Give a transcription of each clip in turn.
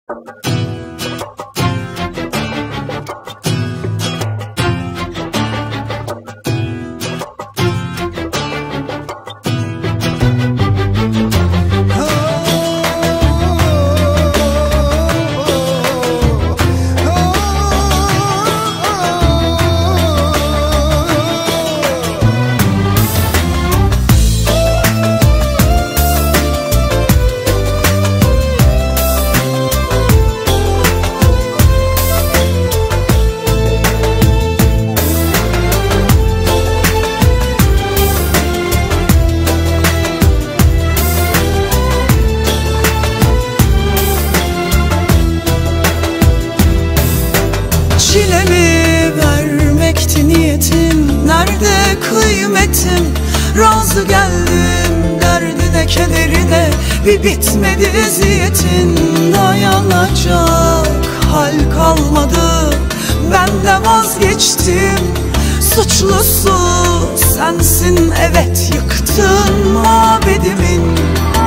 Çilemi vermekti niyetim, nerede kıymetim? Razı geldim derdine kederine, bir bitmedi eziyetin. Dayanacak hal kalmadı, ben de vazgeçtim. Suçlusu sensin, evet yıktın mabedimin.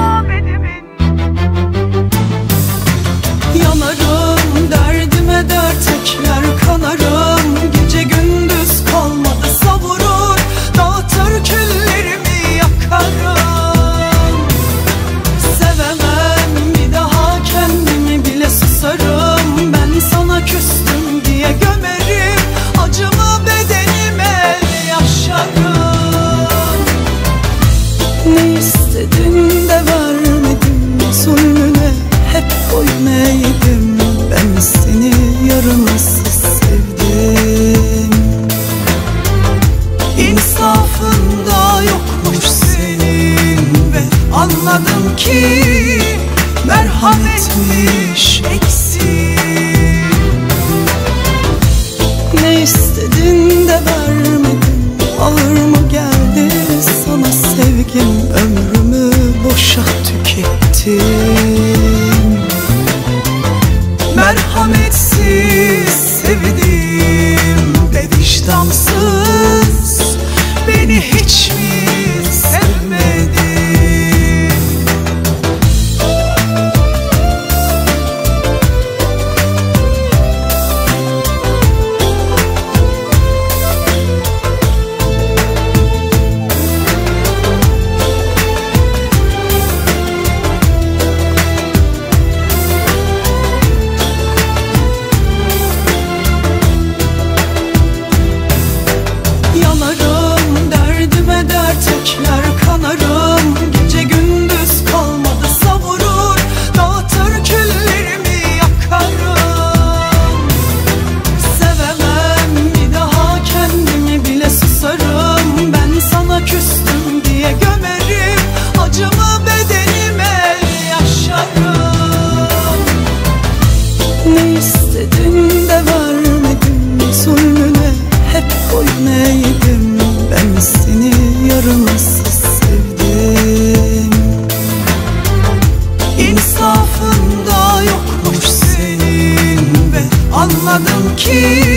Yanarım derdime dert ekler, kanarım gece gündüz kalmadı savurur, dağıtır küllerimi yakarım. Sevemem bir daha kendimi bile, susarım ben sana küstüm diye gömerim, acımı bedenime yaşarım. Ne istedin de vermedim, zulmüne hep boyun eğdim. Ben seni yarımsız sevdim. İnsafında yokmuş senin ve anladım ki merhametmiş eksik. Ne istedin de vermedim, ağır mı geldi sana sevgim? Ömrümü boşa tükettim. Merhametsiz sevdim ve vicdansız, beni hiç mi sevmedin? Yanarım derdime dert ekler, kanarım gece gündüz kalmadı savurur, dağıtır küllerimi yakarım. Sevemem bir daha kendimi bile, susarım ben sana küstüm diye gömerim, acımı bedenime yaşarım. Ne istedin de vermedim, zulmüne hep boyun eğdim. Ben seni yarımsız sevdim. İnsafında yokmuş senin ve anladım ki